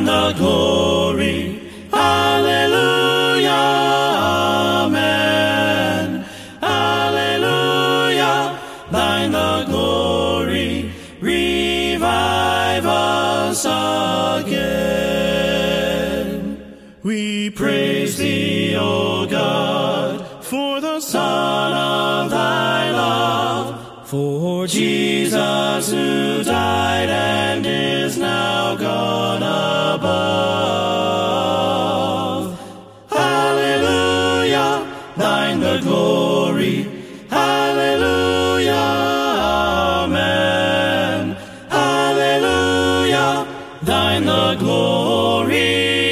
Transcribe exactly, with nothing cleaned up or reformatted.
thine the glory. Hallelujah, amen. Hallelujah, thine the glory. Revive us again. We praise thee, O God, for the Son of thy love, for Jesus who died and is now gone above. Hallelujah, thine the glory. Hallelujah, amen. Hallelujah, thine the glory.